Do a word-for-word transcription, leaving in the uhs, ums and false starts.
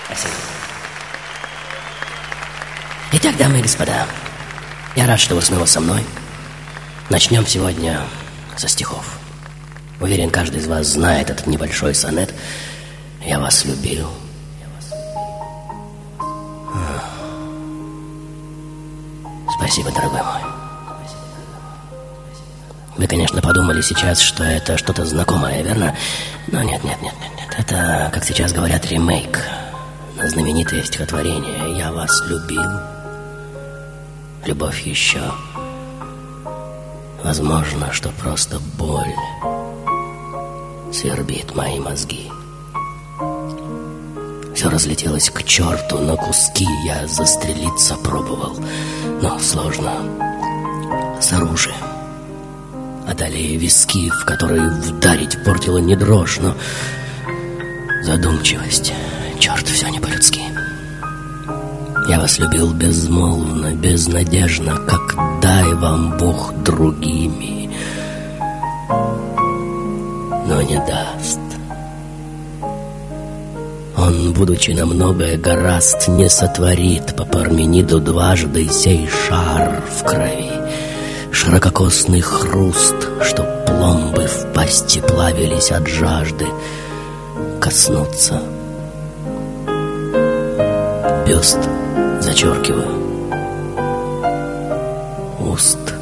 Спасибо. Итак, дамы и господа, я рад, что вы снова со мной. Начнем сегодня со стихов. Уверен, каждый из вас знает этот небольшой сонет. Я вас любил. Спасибо, дорогой мой. Вы, конечно, подумали сейчас, что это что-то знакомое, верно? Но нет, нет, нет, нет, нет. Это, как сейчас говорят, ремейк на знаменитое стихотворение «Я вас любил». Любовь еще. Возможно, что просто боль свербит мои мозги. Все разлетелось к черту на куски. Я застрелиться пробовал, но сложно. С оружием. А далее виски, в которые вдарить портила не дрожь, но задумчивость. Черт, все не по-людски. Я вас любил безмолвно, безнадежно, как дай вам Бог другими, но не даст. Он, будучи на многое горазд, не сотворит по Пармениду дважды сей шар в крови, ширококосный хруст, чтоб пломбы в пасти плавились от жажды, коснуться. Бюст зачеркиваю, уст